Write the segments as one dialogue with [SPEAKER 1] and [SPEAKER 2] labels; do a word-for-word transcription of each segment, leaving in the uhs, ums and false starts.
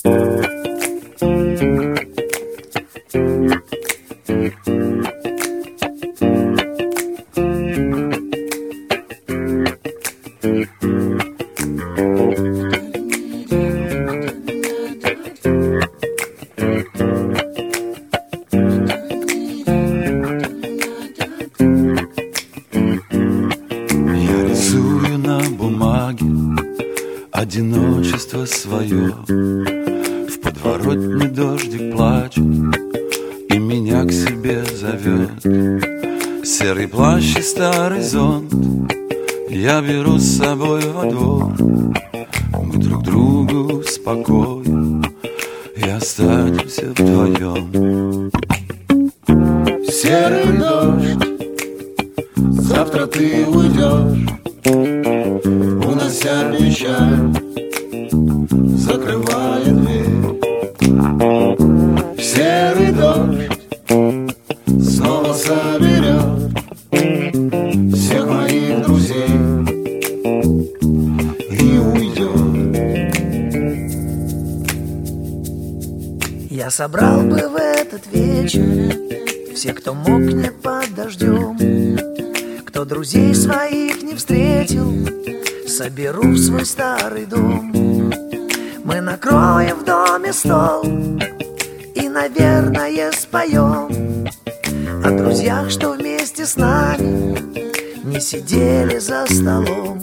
[SPEAKER 1] Одиночество свое. В подворотне дождик плачет и меня к себе зовет. Серый плащ и старый зонт я беру с собой во двор. Мы друг другу спокойно и останемся вдвоем.
[SPEAKER 2] Серый дождь, завтра ты уйдешь, унося печаль, закрывая дверь. Серый дождь снова соберет всех моих друзей и уйдет.
[SPEAKER 3] Я собрал бы в этот вечер всех, кто мокнет под дождем, кто друзей своих не встретил, соберу в свой старый дом. Мы накроем в доме стол и, наверное, споем о друзьях, что вместе с нами не сидели за столом.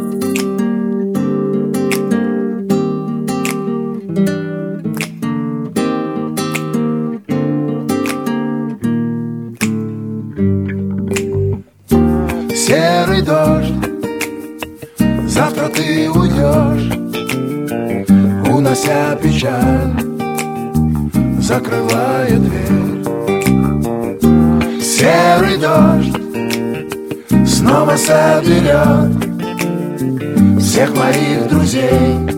[SPEAKER 2] Серый дождь, завтра ты уйдешь, унося печаль, закрывая дверь. Серый дождь снова соберет всех моих друзей